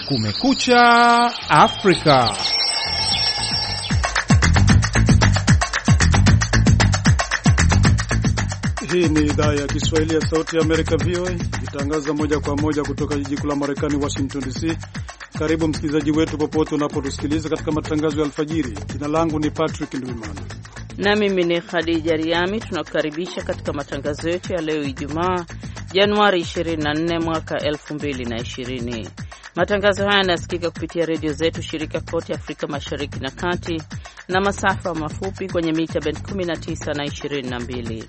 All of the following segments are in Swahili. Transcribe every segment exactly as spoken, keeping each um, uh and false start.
Kumekucha Afrika. Hii ni idhaa ya Kiswahili ya Sauti ya Amerika V O A, ikitangaza moja kwa moja kutoka jiji kuu la Marekani Washington D C. Karibu msikilizaji wetu popote unapotusikiliza katika matangazo ya alfajiri. Jina langu ni Patrick Ndwimana. Na mimi ni Khadija Riami. Tunakukaribisha katika matangazo yetu ya leo Ijumaa, Januari ishirini na nne mwaka elfu mbili na ishirini. Matangazo haya yanasikika kupitia redio zetu shirika kote Afrika Mashariki na Kati na masafa mafupi kwenye mita band kumi na tisa na ishirini na mbili.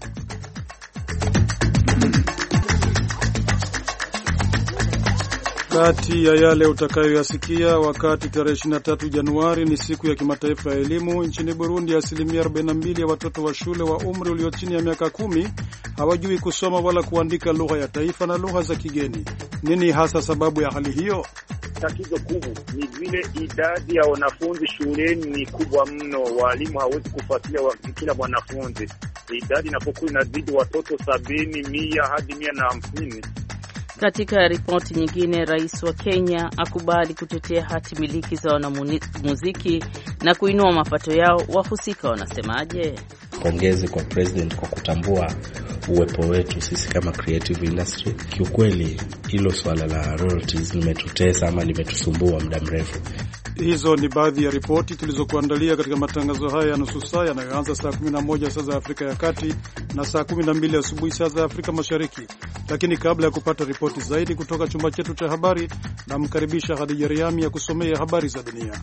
Kati ya yale utakayoyasikia wakati tarehe ishirini na tatu Januari ni siku ya kimataifa ya elimu. Nchini Burundi, asilimia arobaini na mbili ya watoto wa shule wa umri ulio chini ya miaka kumi hawajui kusoma wala kuandika lugha ya taifa na lugha za kigeni. Nini hasa sababu ya hali hiyo? Tatizo kubwa ni vile idadi ya wanafunzi shuleni ni kubwa mno, walimu hawezi kufuatilia wa kila mwanafunzi. Idadi inapokuwa inazidi watoto sabini, mia hadi mia na hamsini. Katika ripoti nyingine, rais wa Kenya akubali kutetea hati miliki za wanamuziki na kuinua mapato yao. Wahusika wanasemaje? Pongezi kwa president kwa kutambua uwepo wetu sisi kama creative industry. Kiukweli hilo swala la royalties limetutesa ama limetusumbua muda mrefu. Hizo ni baadhi ya ripoti tulizokuandalia katika matangazo haya ya nusu saa yanayoanza saa kumi na moja saa za Afrika ya Kati na saa kumi na mbili asubuhi saa za Afrika Mashariki. Lakini kabla ya kupata ripoti zaidi kutoka chumba chetu cha habari, namkaribisha Khadija Riami ya kusomea habari za dunia.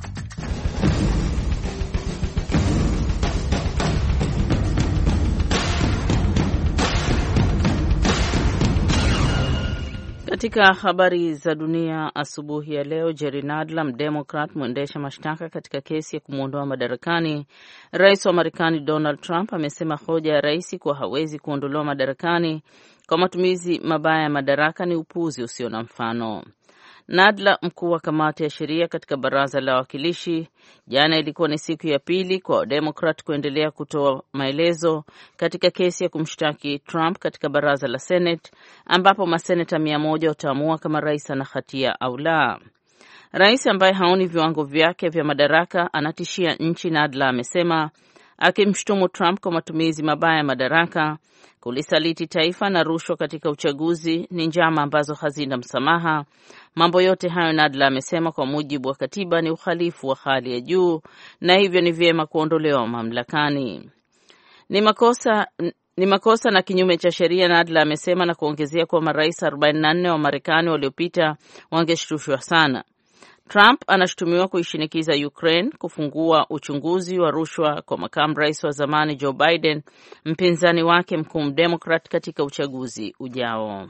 Katika habari za dunia asubuhi ya leo, Jerry Nadler, mdemokrat mwendesha mashtaka katika kesi ya kumuondoa madarakani rais wa Marekani Donald Trump, amesema hoja ya rais kuwa hawezi kuondolewa madarakani kwa matumizi mabaya ya madaraka ni upuuzi usio na mfano. Nadler, mkuu wa kamati ya sheria katika baraza la wawakilishi, jana ilikuwa ni siku ya pili kwa Democrat kuendelea kutoa maelezo katika kesi ya kumshtaki Trump katika baraza la Senate, ambapo maseneta mia moja wataamua kama rais ana hatia au la. Rais ambaye haoni viwango vyake vya madaraka anatishia nchi, Nadler amesema, akimshutumu Trump kwa matumizi mabaya ya madaraka, kulisaliti taifa na rushwa katika uchaguzi ni njama ambazo hazina msamaha. Mambo yote hayo, Nadler amesema, kwa mujibu wa katiba ni uhalifu wa hali ya juu na hivyo ni vyema kuondolewa mamlakani. Ni makosa ni makosa na kinyume cha sheria, Nadler amesema, na kuongezea kwa marais arobaini na nne wa Marekani waliopita wangeshtushwa sana. Trump anashutumiwa kuishinikiza Ukraine kufungua uchunguzi wa rushwa kwa makamu rais wa zamani Joe Biden, mpinzani wake mkuu mdemokrat katika uchaguzi ujao.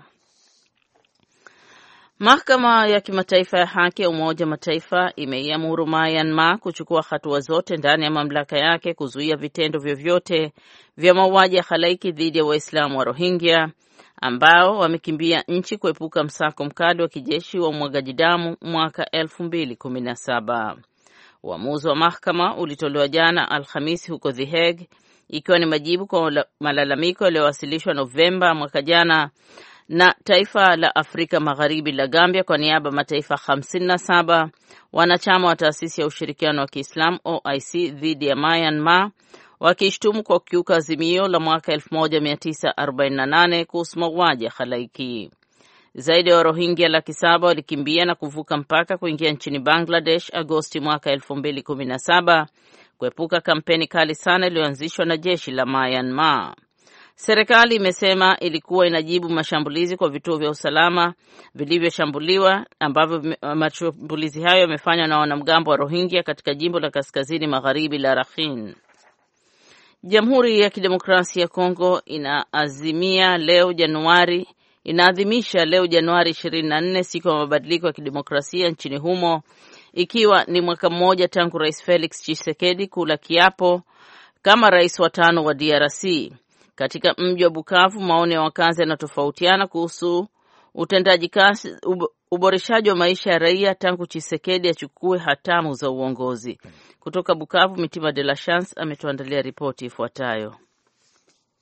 Mahakama ya Kimataifa ya Haki ya Umoja Mataifa imeiamuru Myanmar kuchukua hatua zote ndani ya mamlaka yake kuzuia vitendo vyovyote vya mauaji ya halaiki dhidi ya Waislamu wa Rohingya ambao wamekimbia nchi kuepuka msako mkali wa kijeshi wa umwagaji damu mwaka elfu mbili kumi na saba. Uamuzi wa mahakama ulitolewa jana Alhamisi huko The Hague, ikiwa ni majibu kwa malalamiko yaliyowasilishwa Novemba mwaka jana na taifa la Afrika Magharibi la Gambia kwa niaba ya mataifa hamsini na saba wanachama wa taasisi ya ushirikiano wa Kiislamu O I C dhidi ya Myanmar, wakishtumu kwa kukiuka azimio la mwaka elfu moja mia tisa arobaini na nane kuhusu mauaji ya halaiki. Zaidi ya Rohingya laki saba walikimbia na kuvuka mpaka kuingia nchini Bangladesh Agosti mwaka elfu mbili kumi na saba kuepuka kampeni kali sana iliyoanzishwa na jeshi la Myanmar. Serikali imesema ilikuwa inajibu mashambulizi kwa vituo vya usalama vilivyoshambuliwa, ambavyo mashambulizi hayo yamefanywa na wanamgambo wa Rohingya katika jimbo la kaskazini magharibi la Rakhine. Jamhuri ya Kidemokrasia ya Kongo inaazimia leo Januari inaadhimisha leo Januari ishirini na nne siku ya mabadiliko ya kidemokrasia nchini humo, ikiwa ni mwaka mmoja tangu Rais Felix Tshisekedi kula kiapo kama rais wa tano wa D R C. Katika mji wa Bukavu, maoni ya wakazi yanatofautiana kuhusu utendaji kazi uboreshaji wa maisha ya raia tangu Tshisekedi achukue hatamu za uongozi. Kutoka Bukavu, Mitima de la Chance ametuandalia ripoti ifuatayo.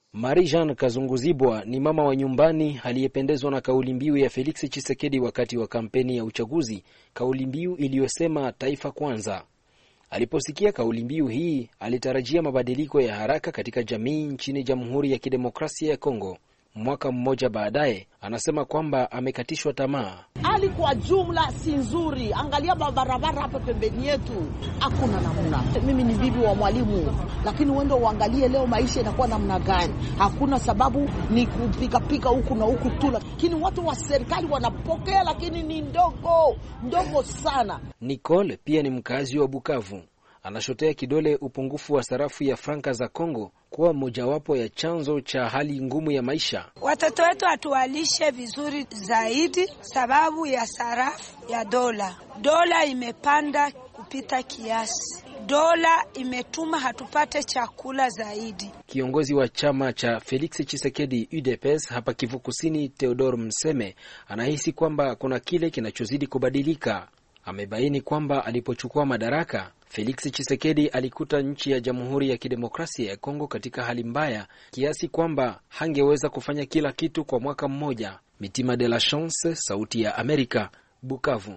Marie-Jeanne Kazunguzibwa ni mama wa nyumbani aliyependezwa na kauli mbiu ya Felix Tshisekedi wakati wa kampeni ya uchaguzi, kauli mbiu iliyosema taifa kwanza. Aliposikia kauli mbiu hii, alitarajia mabadiliko ya haraka katika jamii nchini Jamhuri ya Kidemokrasia ya Kongo. Mwaka mmoja baadaye, anasema kwamba amekatishwa tamaa. Hali kwa jumla si nzuri. Angalia barabara hapa pembeni yetu, hakuna namna. Mimi ni bibi wa mwalimu, lakini wendo uangalie leo maisha inakuwa namna gani. Hakuna sababu ni kupika pika huku na huku tu, lakini watu wa serikali wanapokea, lakini ni ndogo, ndogo sana. Nicole pia ni mkazi wa Bukavu. Anashotea kidole upungufu wa sarafu ya franka za Kongo kuwa mojawapo ya chanzo cha hali ngumu ya maisha. Watoto wetu hatuwalishe vizuri zaidi sababu ya sarafu ya dola. Dola imepanda kupita kiasi. Dola imetuma hatupate chakula zaidi. Kiongozi wa chama cha Felix Tshisekedi U D P S hapa Kivu Kusini, Theodore Mseme, anahisi kwamba kuna kile kinachozidi kubadilika. Amebaini kwamba alipochukua madaraka, Felix Tshisekedi alikuta nchi ya Jamhuri ya Kidemokrasia ya Kongo katika hali mbaya kiasi kwamba hangeweza kufanya kila kitu kwa mwaka mmoja. Mitima de la Chance, Sauti ya Amerika, Bukavu.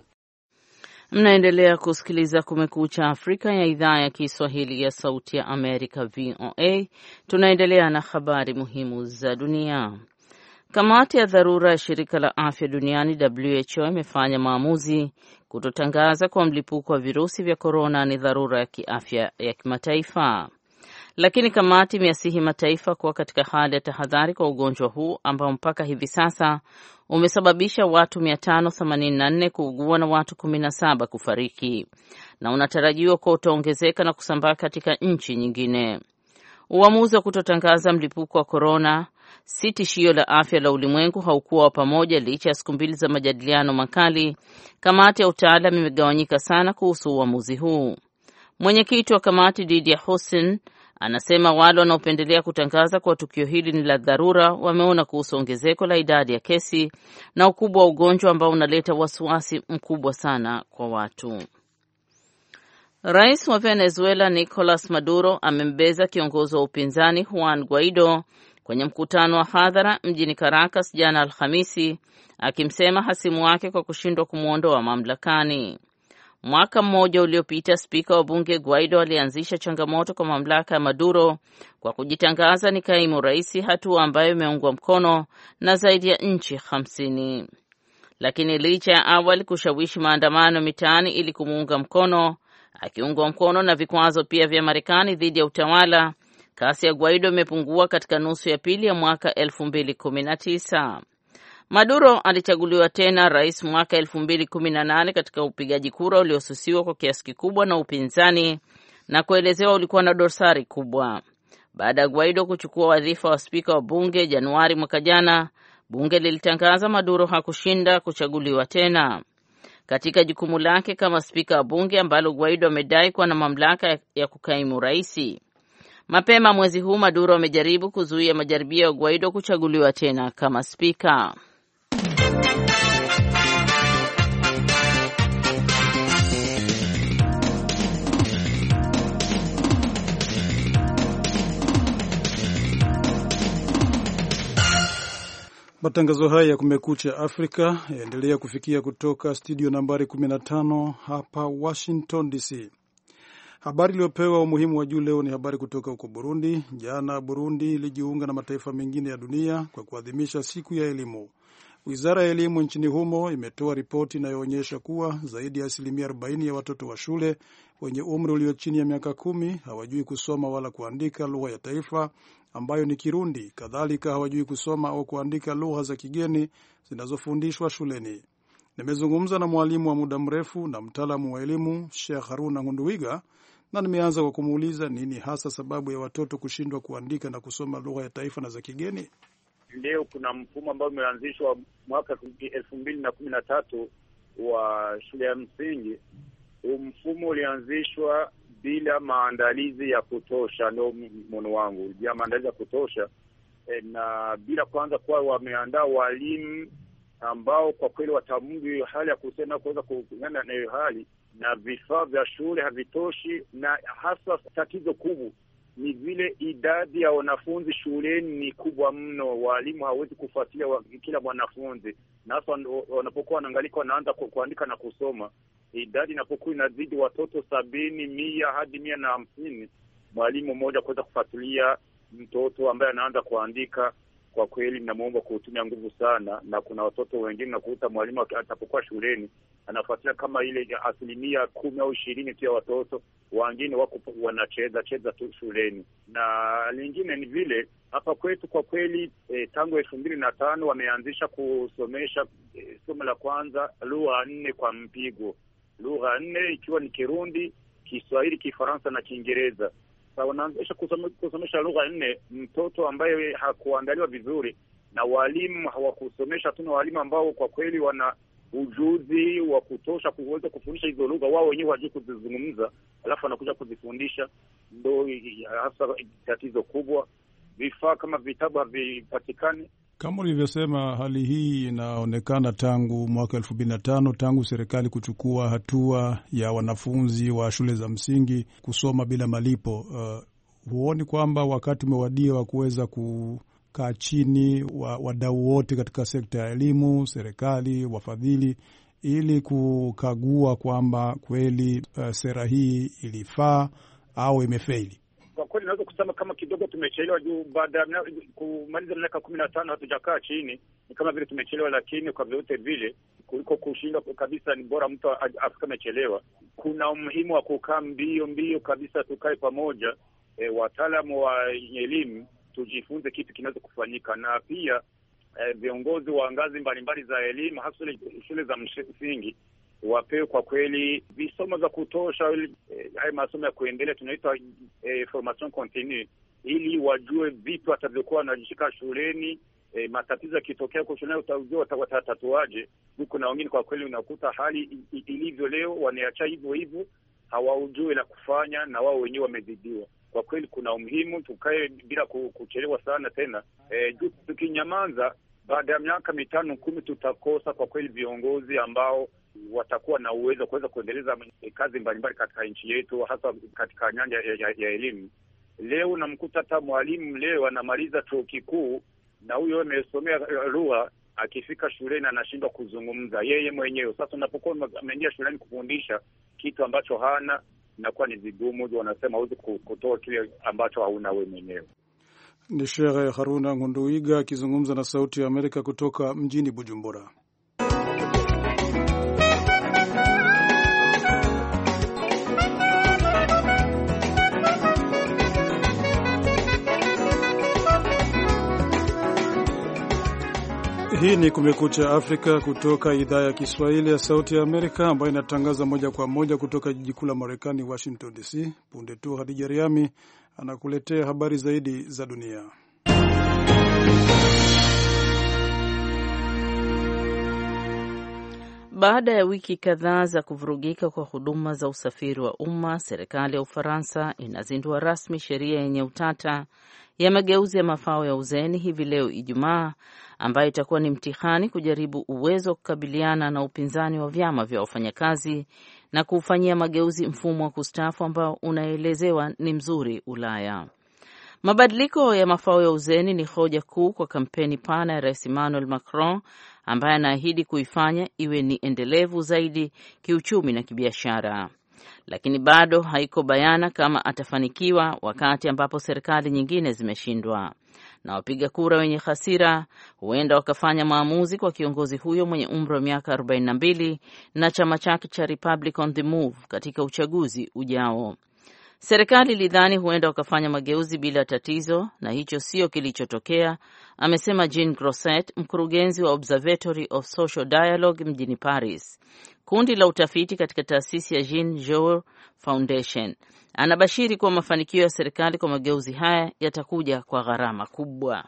Mnaendelea kusikiliza Kumekucha Afrika ya idhaa ya Kiswahili ya Sauti ya Amerika, V O A. Tunaendelea na habari muhimu za dunia. Kamati ya dharura ya shirika la afya duniani W H O imefanya maamuzi kutotangaza kwa mlipuko wa virusi vya korona ni dharura ya kiafya ya kimataifa. Lakini kamati imeyasihi mataifa kuwa katika hali ya tahadhari kwa ugonjwa huu ambao mpaka hivi sasa umesababisha watu mia tano themanini na nne kuugua na watu kumi na saba kufariki, na unatarajiwa kuwa utaongezeka na kusambaa katika nchi nyingine. Uamuzi wa kutotangaza mlipuko wa korona si tishio la afya la ulimwengu haukuwa wa pamoja licha ya siku mbili za majadiliano makali. Kamati ya utaalamu imegawanyika sana kuhusu uamuzi huu. Mwenyekiti wa kamati Didier Hussein anasema wale wanaopendelea kutangaza kwa tukio hili ni la dharura wameona kuhusu ongezeko la idadi ya kesi na ukubwa wa ugonjwa ambao unaleta wasiwasi mkubwa sana kwa watu. Rais wa Venezuela Nicolas Maduro amembeza kiongozi wa upinzani Juan Guaido kwenye mkutano wa hadhara mjini Caracas jana Alhamisi, akimsema hasimu wake kwa kushindwa kumuondoa mamlakani. Mwaka mmoja uliopita, spika wa bunge Guaido alianzisha changamoto kwa mamlaka ya Maduro kwa kujitangaza ni kaimu rais, hatua ambayo imeungwa mkono na zaidi ya nchi hamsini. Lakini licha ya awali kushawishi maandamano mitaani ili kumuunga mkono, akiungwa mkono na vikwazo pia vya Marekani dhidi ya utawala, kasi ya Guaido imepungua katika nusu ya pili ya mwaka elfu mbili kumi na tisa. Maduro alichaguliwa tena rais mwaka elfu mbili kumi na nane katika upigaji kura uliosusiwa kwa kiasi kikubwa na upinzani na kuelezewa ulikuwa na dosari kubwa. Baada ya Guaido kuchukua wadhifa wa spika wa bunge Januari mwaka jana, bunge lilitangaza Maduro hakushinda kuchaguliwa tena. Katika jukumu lake kama spika wa bunge ambalo Guaido amedai kuwa na mamlaka ya kukaimu raisi. Mapema mwezi huu Maduro amejaribu kuzuia majaribio ya Guaido kuchaguliwa tena kama spika. Matangazo haya ya Kumekucha Afrika yaendelea kufikia kutoka studio nambari kumi na tano hapa Washington D C. Habari iliyopewa umuhimu wa juu leo ni habari kutoka huko Burundi. Jana Burundi ilijiunga na mataifa mengine ya dunia kwa kuadhimisha siku ya elimu. Wizara ya elimu nchini humo imetoa ripoti inayoonyesha kuwa zaidi ya asilimia arobaini ya watoto wa shule wenye umri ulio chini ya miaka kumi hawajui kusoma wala kuandika lugha ya taifa ambayo ni Kirundi. Kadhalika hawajui kusoma au kuandika lugha za kigeni zinazofundishwa shuleni. Nimezungumza na mwalimu wa muda mrefu na mtaalamu wa elimu Sheikh Haruna Ngunduwiga, na nimeanza kwa kumuuliza nini hasa sababu ya watoto kushindwa kuandika na kusoma lugha ya taifa na za kigeni. Leo kuna mfumo ambao umeanzishwa mwaka elfu mbili na kumi na tatu wa shule ya msingi. Mfumo ulianzishwa bila maandalizi ya kutosha, ndio mwono wangu, bila maandalizi ya kutosha e, na bila kwanza kwa wameandaa walimu ambao kwa kweli watamudu hali ya kusema kuweza kuungana na hiyo hali, na vifaa vya shule havitoshi, na hasa tatizo kubwa ni vile idadi ya wanafunzi shuleni ni kubwa mno, walimu hawezi kufuatilia wa, kila mwanafunzi, na hasa wanapokuwa wanaangalika wanaanza kuandika na kusoma, idadi inapokuwa inazidi watoto sabini, mia hadi mia na hamsini, mwalimu mmoja kuweza kufuatilia mtoto ambaye anaanza kuandika, kwa kweli namuomba kutumia nguvu sana. Na kuna watoto wengine nakuta mwalimu atapokuwa shuleni anafuatilia kama ile asilimia kumi au ishirini tu ya watoto, wengine wako wanacheza cheza tu shuleni. Na lingine ni vile hapa kwetu kwa kweli e, tangu elfu mbili na tano wameanzisha kusomesha e, somo la kwanza lugha nne kwa mpigo, lugha nne ikiwa ni Kirundi, Kiswahili, Kifaransa na Kiingereza. Sasa wanaanzisha kusome, kusomesha lugha nne, mtoto ambaye hakuandaliwa vizuri na walimu hawakusomesha. Tuna walimu ambao kwa kweli wana ujuzi wa kutosha kuweza kufundisha hizo lugha, wao wenyewe hawajui kuzizungumza, alafu wanakuja kuzifundisha. Ndio hasa tatizo kubwa, vifaa kama vitabu havipatikani. Kama ulivyosema, hali hii inaonekana tangu mwaka elfu mbili na tano, tangu serikali kuchukua hatua ya wanafunzi wa shule za msingi kusoma bila malipo. Uh, huoni kwamba wakati umewadia wa kuweza kukaa chini wa wadau wote katika sekta ya elimu, serikali, wafadhili, ili kukagua kwamba kweli uh, sera hii ilifaa au imefeli? Kwa kweli naweza kusema kama kidogo tumechelewa, juu baada ya kumaliza miaka kumi na tano hatujakaa chini, ni kama vile tumechelewa. Lakini kwa vyote vile kuliko kushinda kabisa, ni bora mtu afika amechelewa. Kuna umuhimu wa kukaa mbio mbio kabisa, tukae pamoja, e, wataalamu wa elimu, tujifunze kitu kinaweza kufanyika, na pia e, viongozi wa ngazi mbalimbali za elimu, hasa shule za msingi, wapewe kwa kweli visomo za kutosha, ili eh, haya masomo ya kuendelea tunaita eh, formation continue, ili wajue vipi watavyokuwa wanajishika shuleni. Eh, matatizo yakitokea kwa shuleni utajua watatatuaje. Huko na wengine kwa kweli unakuta hali ilivyo leo wanaacha hivyo hivyo, hawaujui la kufanya na wao wenyewe wamezidiwa. Kwa kweli kuna umuhimu tukae bila kuchelewa sana tena. Eh, tukinyamaza baada ya miaka mitano kumi tutakosa kwa kweli viongozi ambao watakuwa na uwezo kuweza kuendeleza kazi mbalimbali katika nchi yetu, hasa katika nyanja ya, ya, ya elimu. Leo unamkuta hata mwalimu leo anamaliza chuo kikuu na huyo amesomea lugha, akifika shuleni anashindwa kuzungumza yeye mwenyewe. Sasa unapokuwa ameingia shuleni kufundisha kitu ambacho hana, inakuwa ni vigumu. Wanasema huwezi kutoa kile ambacho hauna wewe mwenyewe. Ni Sheikh Haruna Ngunduiga akizungumza na Sauti ya Amerika kutoka mjini Bujumbura. Hii ni Kumekucha Afrika kutoka idhaa ya Kiswahili ya Sauti ya Amerika, ambayo inatangaza moja kwa moja kutoka jiji kuu la Marekani, Washington D C. Punde tu Hadija Riami anakuletea habari zaidi za dunia. Baada ya wiki kadhaa za kuvurugika kwa huduma za usafiri wa umma, serikali ya Ufaransa inazindua rasmi sheria yenye utata ya mageuzi ya mafao ya uzeni hivi leo Ijumaa, ambayo itakuwa ni mtihani kujaribu uwezo wa kukabiliana na upinzani wa vyama vya wafanyakazi na kuufanyia mageuzi mfumo wa kustaafu ambao unaelezewa ni mzuri Ulaya. Mabadiliko ya mafao ya uzeni ni hoja kuu kwa kampeni pana ya Rais Emmanuel Macron, ambaye anaahidi kuifanya iwe ni endelevu zaidi kiuchumi na kibiashara. Lakini bado haiko bayana kama atafanikiwa, wakati ambapo serikali nyingine zimeshindwa. Na wapiga kura wenye hasira huenda wakafanya maamuzi kwa kiongozi huyo mwenye umri wa miaka arobaini na mbili na chama chake cha Republican The Move katika uchaguzi ujao. Serikali lidhani huenda wakafanya mageuzi bila tatizo, na hicho sio kilichotokea, amesema Jean Grosset, mkurugenzi wa Observatory of Social Dialogue mjini Paris, kundi la utafiti katika taasisi ya Jean Jaurès Foundation. Anabashiri kuwa mafanikio ya serikali kwa mageuzi haya yatakuja kwa gharama kubwa.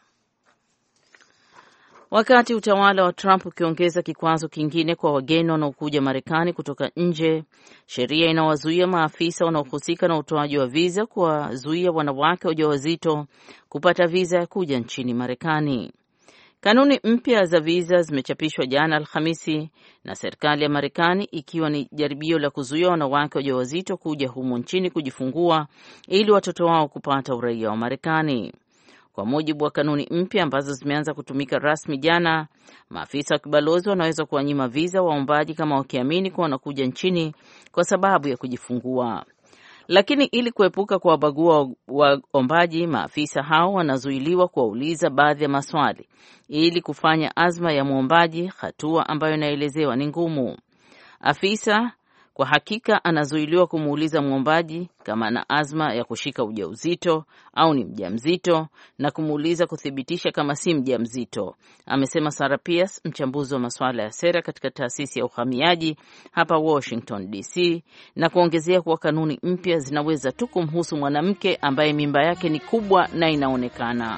Wakati utawala wa Trump ukiongeza kikwazo kingine kwa wageni wanaokuja Marekani kutoka nje, sheria inawazuia maafisa wanaohusika na utoaji wa viza kuwazuia wanawake wajawazito kupata viza ya kuja nchini Marekani. Kanuni mpya za visa zimechapishwa jana Alhamisi na serikali ya Marekani, ikiwa ni jaribio la kuzuia wanawake wajawazito kuja humu nchini kujifungua ili watoto wao kupata uraia wa Marekani. Kwa mujibu wa kanuni mpya ambazo zimeanza kutumika rasmi jana, maafisa wa kibalozi wanaweza kuwanyima visa waombaji kama wakiamini kuwa wanakuja nchini kwa sababu ya kujifungua. Lakini ili kuepuka kuwabagua waombaji, maafisa hao wanazuiliwa kuwauliza baadhi ya maswali ili kufanya azma ya muombaji, hatua ambayo inaelezewa ni ngumu. Afisa kwa hakika anazuiliwa kumuuliza muombaji kama ana azma ya kushika ujauzito au ni mjamzito na kumuuliza kuthibitisha kama si mjamzito, amesema Sarah Pierce, mchambuzi wa masuala ya sera katika taasisi ya uhamiaji hapa Washington D C, na kuongezea kuwa kanuni mpya zinaweza tu kumhusu mwanamke ambaye mimba yake ni kubwa na inaonekana.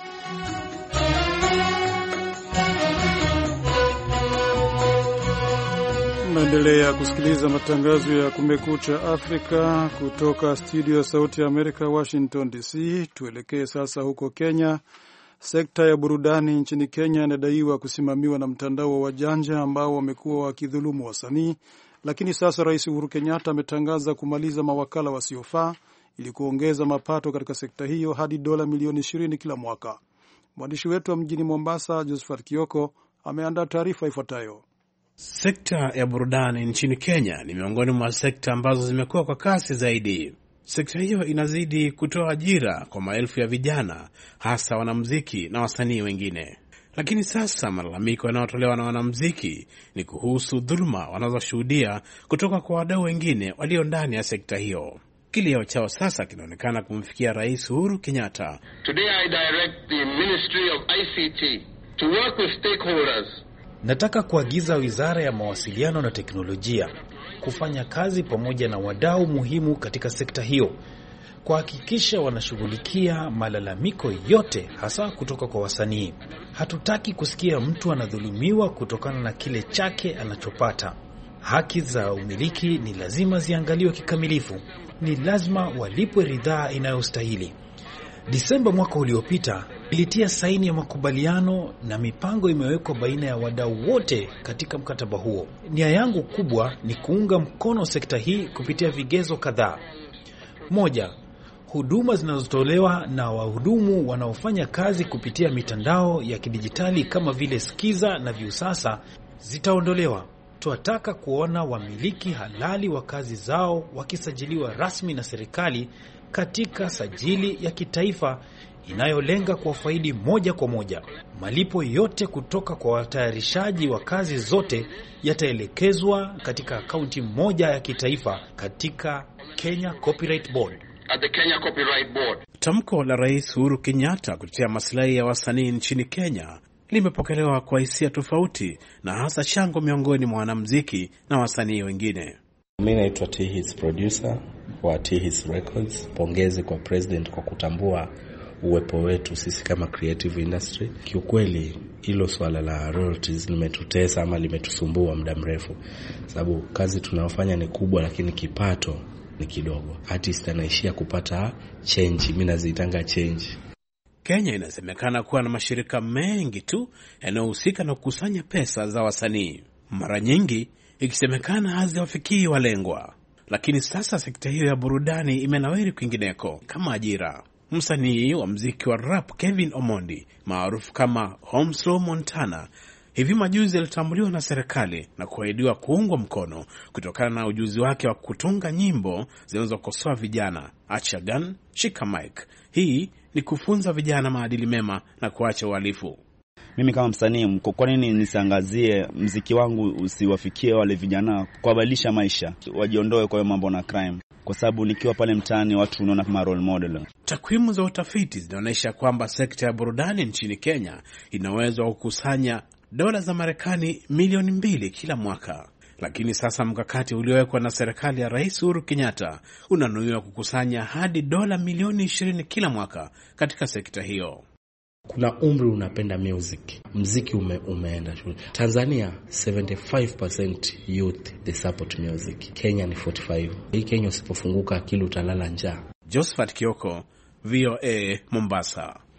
Naendelea kusikiliza matangazo ya Kumekucha Afrika kutoka studio ya Sauti ya Amerika, Washington D C. Tuelekee sasa huko Kenya. Sekta ya burudani nchini Kenya inadaiwa kusimamiwa na mtandao wa wajanja ambao wamekuwa wakidhulumu wasanii, lakini sasa Rais Uhuru Kenyatta ametangaza kumaliza mawakala wasiofaa ili kuongeza mapato katika sekta hiyo hadi dola milioni ishirini kila mwaka. Mwandishi wetu wa mjini Mombasa, Josephat Kioko, ameandaa taarifa ifuatayo. Sekta ya burudani nchini Kenya ni miongoni mwa sekta ambazo zimekuwa kwa kasi zaidi. Sekta hiyo inazidi kutoa ajira kwa maelfu ya vijana, hasa wanamuziki na wasanii wengine. Lakini sasa malalamiko yanayotolewa na wanamuziki ni kuhusu dhuluma wanazoshuhudia kutoka kwa wadau wengine walio ndani ya sekta hiyo. Kilio chao sasa kinaonekana kumfikia Rais Uhuru Kenyatta. Today I direct the Ministry of I C T to work with stakeholders. Nataka kuagiza Wizara ya Mawasiliano na Teknolojia kufanya kazi pamoja na wadau muhimu katika sekta hiyo, kuhakikisha wanashughulikia malalamiko yote, hasa kutoka kwa wasanii. Hatutaki kusikia mtu anadhulumiwa kutokana na kile chake anachopata. Haki za umiliki ni lazima ziangaliwe kikamilifu. Ni lazima walipwe ridhaa inayostahili. Disemba mwaka uliopita ilitia saini ya makubaliano na mipango imewekwa baina ya wadau wote katika mkataba huo. Nia yangu kubwa ni kuunga mkono sekta hii kupitia vigezo kadhaa. Moja, huduma zinazotolewa na wahudumu wanaofanya kazi kupitia mitandao ya kidijitali kama vile Skiza na Viusasa zitaondolewa. Tunataka kuona wamiliki halali wa kazi zao wakisajiliwa rasmi na serikali katika sajili ya kitaifa inayolenga kuwafaidi moja kwa moja. Malipo yote kutoka kwa watayarishaji wa kazi zote yataelekezwa katika akaunti moja ya kitaifa katika Kenya Copyright Board. At the Kenya Copyright Board. Tamko la Rais Uhuru Kenyatta kutetea maslahi ya wasanii nchini Kenya limepokelewa kwa hisia tofauti na hasa shangwe miongoni mwa wanamuziki na wasanii wengine. Mimi naitwa T-Hits producer wa T-Hits Records. Pongezi kwa President kwa kutambua uwepo wetu sisi kama creative industry. Kiukweli hilo swala la royalties limetutesa ama limetusumbua muda mrefu, sababu kazi tunayofanya ni kubwa lakini kipato ni kidogo. Artist anaishia kupata change, mimi naziitanga change. Kenya inasemekana kuwa na mashirika mengi tu yanayohusika na kukusanya pesa za wasanii, mara nyingi ikisemekana haziwafikii walengwa. Lakini sasa sekta hiyo ya burudani imenawiri kwingineko kama ajira. Msanii wa muziki wa rap Kevin Omondi, maarufu kama Homeslow Montana, hivi majuzi alitambuliwa na serikali na kuahidiwa kuungwa mkono kutokana na ujuzi wake wa kutunga nyimbo zinazokosoa vijana. Acha gun, shika mic. Hii ni kufunza vijana maadili mema na kuacha uhalifu. Mimi kama msanii, kwa nini nisiangazie mziki wangu usiwafikie wale vijana, kuwabadilisha maisha, wajiondoe kwa mambo na crime, kwa sababu nikiwa pale mtaani watu unaona kama role model. Takwimu za utafiti zinaonyesha kwamba sekta ya burudani nchini Kenya inaweza kukusanya dola za Marekani milioni mbili kila mwaka. Lakini sasa mkakati uliowekwa na serikali ya Rais Uhuru Kenyatta unanuiwa kukusanya hadi dola milioni ishirini kila mwaka katika sekta hiyo. Kuna umri unapenda music. Muziki ume, umeenda shule. Tanzania seventy-five percent youth they support music. Kenya ni forty-five. Hii Kenya usipofunguka akili utalala njaa. Josephat Kioko, V O A, Mombasa.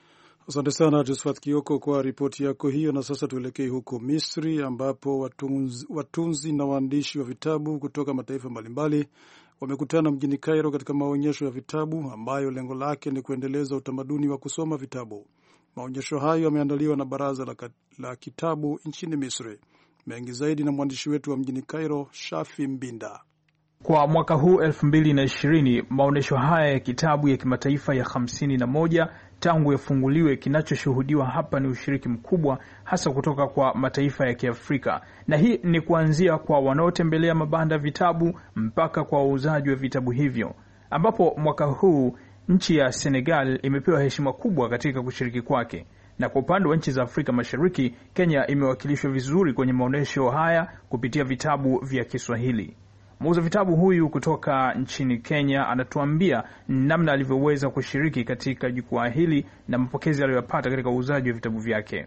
Asante sana Josephat Kioko kwa ripoti yako hiyo. Na sasa tuelekee huko Misri ambapo watunzi, watunzi na waandishi wa vitabu kutoka mataifa mbalimbali wamekutana mjini Cairo katika maonyesho ya vitabu ambayo lengo lake ni kuendeleza utamaduni wa kusoma vitabu. Maonyesho hayo yameandaliwa na Baraza la, la Kitabu nchini Misri. Mengi zaidi na mwandishi wetu wa mjini Cairo, Shafi Mbinda. Kwa mwaka huu elfu mbili na ishirini, maonyesho haya ya kitabu ya kimataifa ya hamsini na moja tangu yafunguliwe, kinachoshuhudiwa hapa ni ushiriki mkubwa hasa kutoka kwa mataifa ya Kiafrika. Na hii ni kuanzia kwa wanaotembelea mabanda vitabu mpaka kwa wauzaji wa vitabu hivyo, ambapo mwaka huu nchi ya Senegal imepewa heshima kubwa katika kushiriki kwake. Na kwa upande wa nchi za Afrika Mashariki, Kenya imewakilishwa vizuri kwenye maonyesho haya kupitia vitabu vya Kiswahili. Muuza vitabu huyu kutoka nchini Kenya anatuambia namna alivyoweza kushiriki katika jukwaa hili na mapokezi aliyopata katika uuzaji wa vitabu vyake.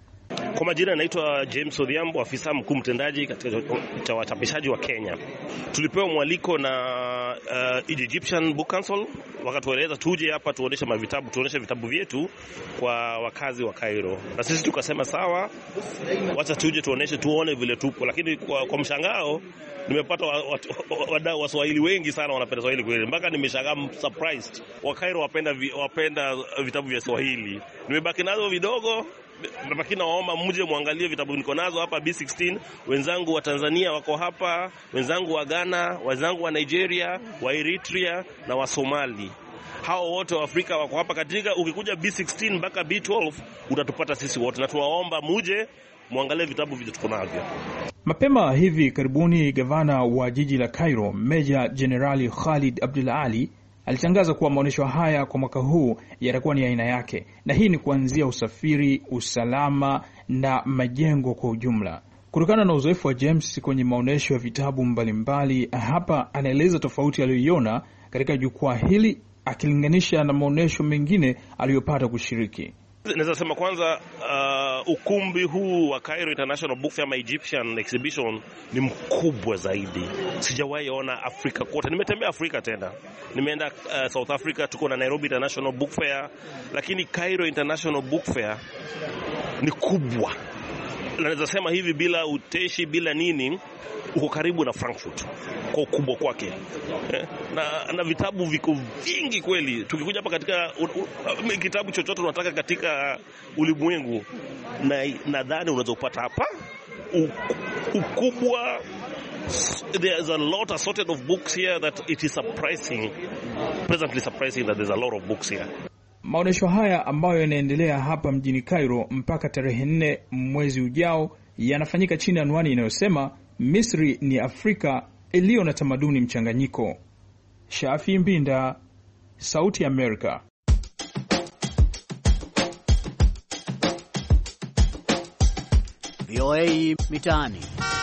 Kwa majina naitwa James Odhiambo, afisa mkuu mtendaji katika cha wachapishaji wa Kenya. Tulipewa mwaliko na uh, Egyptian Book Council, wakatueleza tuje hapa tuoneshe mavitabu, tuoneshe vitabu vyetu kwa wakazi wa Cairo. Na sisi tukasema sawa, wacha tuje tuoneshe tuone vile tupo. Lakini kwa, kwa mshangao nimepata wadau wa Swahili wengi sana wanapenda Swahili kweli. Mpaka nimeshangaa surprised. Wa Cairo wapenda wapenda vitabu vya Swahili. Nimebaki nazo vidogo. Lakini naomba mje muangalie vitabu niko nazo hapa B sixteen. Wenzangu wa Tanzania wako hapa, wenzangu wa Ghana, wenzangu wa Nigeria, wa Eritrea na wa Somali. Hao wote wa Afrika wako hapa katika. Ukikuja B sixteen mpaka B twelve utatupata sisi wote, na tunaomba mje muangalie vitabu vile tuko navyo. Mapema hivi karibuni, gavana wa jiji la Cairo, Meja Generali Khalid Abdul Ali, alitangaza kuwa maonyesho haya kwa mwaka huu yatakuwa ni aina yake, na hii ni kuanzia usafiri, usalama na majengo kwa ujumla. Kutokana na uzoefu wa James kwenye maonyesho ya vitabu mbalimbali, hapa anaeleza tofauti aliyoiona katika jukwaa hili akilinganisha na maonyesho mengine aliyopata kushiriki. Naweza sema kwanza, uh, ukumbi huu wa Cairo International Book Fair Egyptian Exhibition ni mkubwa zaidi. Sijawahi ona Afrika kote. Nimetembea Afrika tena. Nimeenda uh, South Africa, tuko na Nairobi International Book Fair, lakini Cairo International Book Fair ni kubwa. Naweza sema hivi bila uteshi, bila nini, uko karibu na Frankfurt kwa ukubwa kwake. Na, na vitabu viko vingi kweli. Tukikuja hapa katika uh, uh, kitabu chochote unataka katika ulimwengu, na nadhani unaweza kupata hapa. U, ukubwa, there's a lot assorted of books here that it is surprising, presently surprising that there's a lot of books here. Maonyesho haya ambayo yanaendelea hapa mjini Cairo mpaka tarehe nne mwezi ujao yanafanyika chini ya anwani inayosema Misri ni Afrika iliyo na tamaduni mchanganyiko. Shafi Mbinda, Sauti ya Amerika. V O A Mitaani.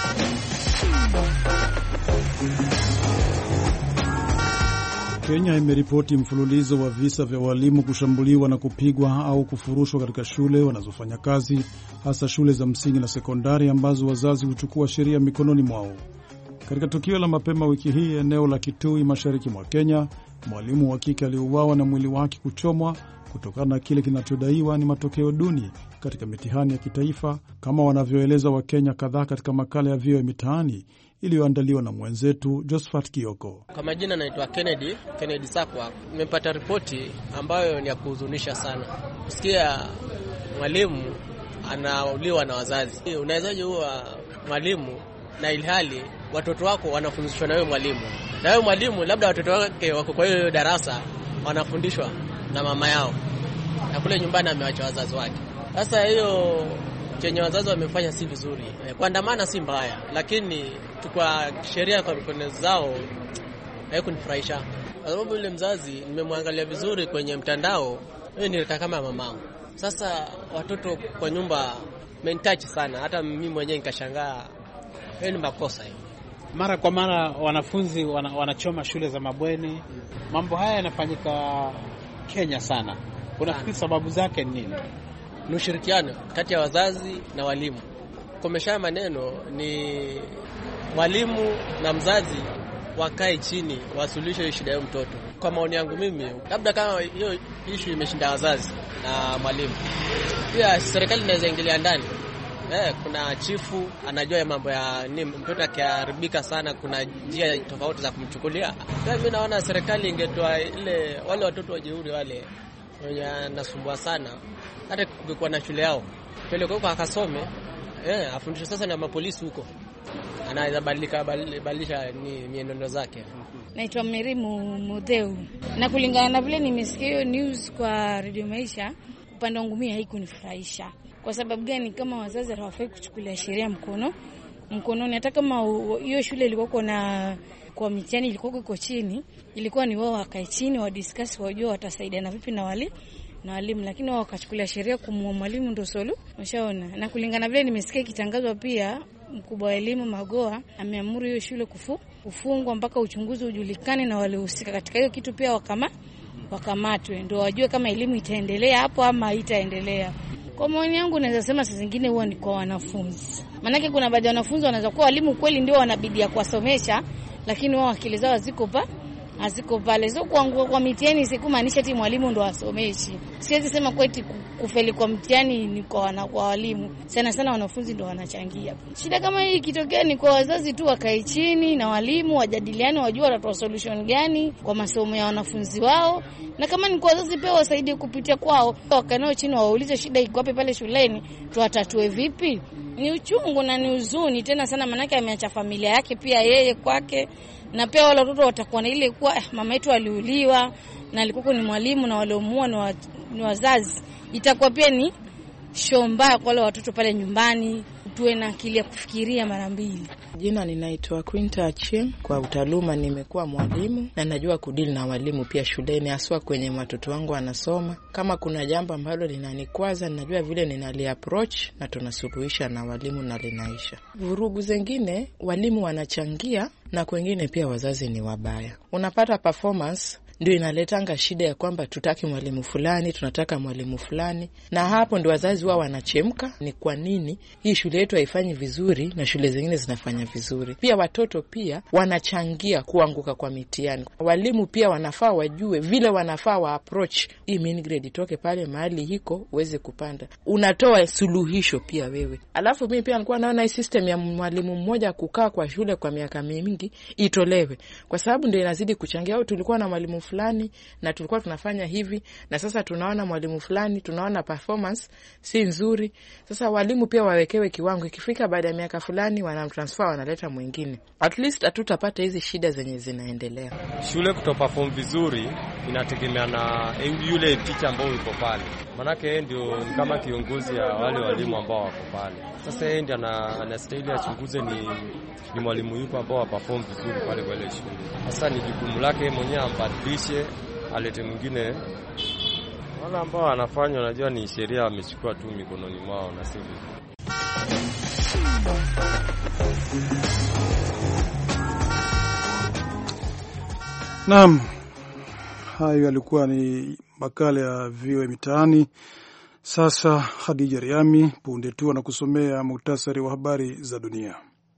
Kenya imeripoti mfululizo wa visa vya walimu kushambuliwa na kupigwa au kufurushwa katika shule wanazofanya kazi, hasa shule za msingi na sekondari ambazo wazazi huchukua sheria mikononi mwao. Katika tukio la mapema wiki hii eneo la Kitui mashariki mwa Kenya, mwalimu wa kike aliuawa na mwili wake kuchomwa kutokana na kile kinachodaiwa ni matokeo duni katika mitihani ya kitaifa, kama wanavyoeleza Wakenya kadhaa katika makala ya V O A Mitaani iliyoandaliwa na mwenzetu Josephat Kioko. Kwa majina naitwa Kennedy, Kennedy Sakwa. Nimepata ripoti ambayo ni ya kuhuzunisha sana. Kusikia mwalimu anauliwa na wazazi. Unawezaje huwa mwalimu na ilhali watoto wako wanafundishwa na wewe mwalimu? Na wewe mwalimu labda watoto wake wako kwa hiyo darasa wanafundishwa na mama yao, na kule nyumbani amewacha wazazi wake. Sasa hiyo chenye wazazi wamefanya si vizuri. Kuandamana si mbaya, lakini tukwa sheria kwa mikono zao haikunifurahisha. Kwa sababu yule mzazi nimemwangalia vizuri kwenye mtandao, yeye ni kama mamangu. Sasa watoto kwa nyumba menitachi sana, hata mimi mwenyewe nikashangaa. Hiyo ni makosa hiyo. Mara kwa mara wanafunzi wana, wanachoma shule za mabweni. Mambo haya yanafanyika Kenya sana. Unafikiri sababu zake ni nini? Ni ushirikiano kati ya wazazi na walimu. Komesha maneno ni mwalimu na mzazi wakae chini wasuluhishe shida ya mtoto. Kwa maoni yangu mimi, labda kama hiyo issue imeshinda wazazi na mwalimu, pia serikali inaweza ingilia ndani. Eh, kuna chifu anajua mambo ya ni mtoto akiharibika sana, kuna njia tofauti za kumchukulia. Pia mimi naona serikali ingetoa ile wale watoto wajeuri wale wenye nasumbua sana, hata kungekuwa na shule yao peleka huko akasome, eh afundishe sasa na mapolisi huko, anaweza badilika badilisha ni mienendo zake. Naitwa Mirimu Mudeu, na kulingana na vile nimesikia hiyo news kwa Radio Maisha, upande wangu mimi haikunifurahisha. Kwa sababu gani? Kama wazazi hawafai kuchukulia sheria mkono mkononi, hata kama hiyo shule ilikuwa na kwa mitihani ilikuwa iko chini, ilikuwa ni wao wakae chini wa discuss wajue watasaidiana vipi na wali na walimu, lakini wao wakachukulia sheria kumwa mwalimu ndio solo. Umeshaona? Na kulingana vile nimesikia kitangazwa pia, mkubwa wa elimu Magoa ameamuru hiyo shule kufu, kufungwa mpaka uchunguzi ujulikane na waliohusika katika hiyo kitu pia wakama wakamatwe, ndio wajue kama elimu itaendelea hapo ama haitaendelea. Kwa maoni yangu naweza sema saa zingine huwa ni kwa wanafunzi. Maana kuna baadhi ya wanafunzi wanaweza kuwa walimu kweli ndio wanabidi ya kuwasomesha, lakini wao akili zao ziko pa haziko pale. So kuangua kwa mitihani sikumaanisha eti mwalimu ndo asomeshi. Siwezi sema kwa eti kufeli kwa mtihani ni kwa wana, kwa walimu. Sana sana wanafunzi ndo wanachangia. Shida kama hii ikitokea ni kwa wazazi tu wakae chini na walimu wajadiliane, wajue watatoa solution gani kwa masomo ya wanafunzi wao. Na kama ni kwa wazazi pia wasaidie kupitia kwao. Wakanao chini waulize shida iko wapi pale shuleni, tuwatatue vipi? Ni uchungu na ni huzuni tena sana, manake ameacha familia yake pia yeye kwake, na pia wale watoto watakuwa na ile kwa eh, mama yetu aliuliwa na alikuwa ni mwalimu na waliomuua ni, wa, ni wazazi. Itakuwa pia ni shomba kwa wale watoto pale nyumbani. Tuwe na akili ya kufikiria mara mbili. Jina ninaitwa Quinta Achim. Kwa utaaluma nimekuwa mwalimu na najua kudili na walimu pia shuleni, haswa kwenye watoto wangu wanasoma. Kama kuna jambo ambalo linanikwaza, ninajua vile ninali approach na tunasuluhisha na walimu na linaisha. Vurugu zingine walimu wanachangia na kwengine pia wazazi ni wabaya. Unapata performance ndio inaletanga shida ya kwamba tutaki mwalimu fulani, tunataka mwalimu fulani, na hapo ndio wazazi wao wanachemka. Ni kwa nini hii shule yetu haifanyi vizuri na shule zingine zinafanya vizuri? Pia watoto pia wanachangia kuanguka kwa mitihani. Walimu pia wanafaa wajue vile wanafaa wa approach hii mean grade itoke pale mahali hiko uweze kupanda. Unatoa suluhisho pia wewe. Alafu mimi pia nilikuwa naona hii system ya mwalimu mmoja kukaa kwa shule kwa miaka mingi itolewe, kwa sababu ndio inazidi kuchangia. Au tulikuwa na mwalimu fulani na tulikuwa tunafanya hivi, na sasa tunaona mwalimu fulani, tunaona performance si nzuri. Sasa walimu pia wawekewe kiwango, ikifika baada ya miaka fulani wanamtransfer wanaleta mwingine. At least hatutapata hizi shida zenye zinaendelea. Shule kutoperform vizuri inategemea na yule teacher ambao yuko pale. Manake yeye ndio ni kama kiongozi ya wale walimu ambao wako pale. Sasa yeye ndiye anastahili achunguze ni ni mwalimu yuko ambao aperform vizuri pale kwa ile shule. Sasa ni jukumu lake mwenyewe ambadilishe, alete mwingine. Wala ambao anafanya, unajua ni sheria amechukua tu mikononi mwao na sisi. Naam, hayo yalikuwa ni makala ya V O A Mitaani. Sasa Khadija Riami punde tu anakusomea muhtasari wa habari za dunia.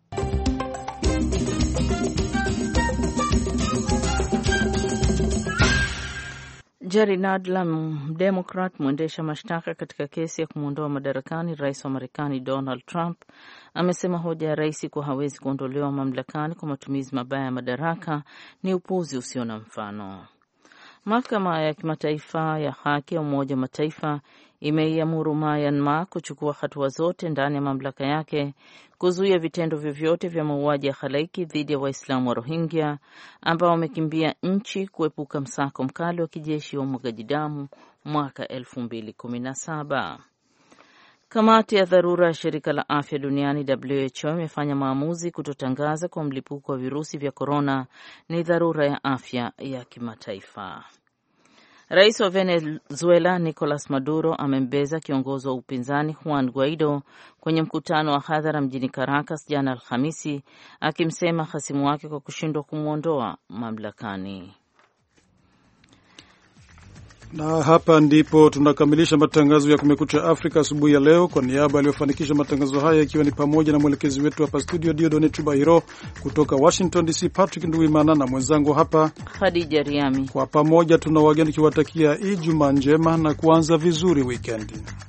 Jerry Nadler, Democrat, mwendesha mashtaka katika kesi ya kumuondoa madarakani rais wa Marekani Donald Trump, amesema hoja ya rais kuwa hawezi kuondolewa mamlakani kwa matumizi mabaya ya madaraka ni upuuzi usio na mfano. Mahakama ya Kimataifa ya Haki ya Umoja wa Mataifa imeiamuru Myanmar kuchukua hatua zote ndani ya mamlaka yake kuzuia vitendo vyovyote vya mauaji ya halaiki dhidi ya Waislamu wa Rohingya ambao wamekimbia nchi kuepuka msako mkali wa kijeshi wa umwagaji damu mwaka elfu mbili kumi na saba. Kamati ya dharura ya shirika la afya duniani W H O imefanya maamuzi kutotangaza kwa mlipuko wa virusi vya korona ni dharura ya afya ya kimataifa. Rais wa Venezuela Nicolas Maduro amembeza kiongozi wa upinzani Juan Guaido kwenye mkutano wa hadhara mjini Caracas jana Alhamisi, akimsema hasimu wake kwa kushindwa kumwondoa mamlakani. Na hapa ndipo tunakamilisha matangazo ya Kumekucha Afrika asubuhi ya leo. Kwa niaba aliyofanikisha matangazo haya, ikiwa ni pamoja na mwelekezi wetu hapa studio Dieudonne Chubahiro, kutoka Washington D C Patrick Nduwimana na mwenzangu hapa Khadija Riami, kwa pamoja tuna wageni kiwatakia Ijumaa njema na kuanza vizuri weekend.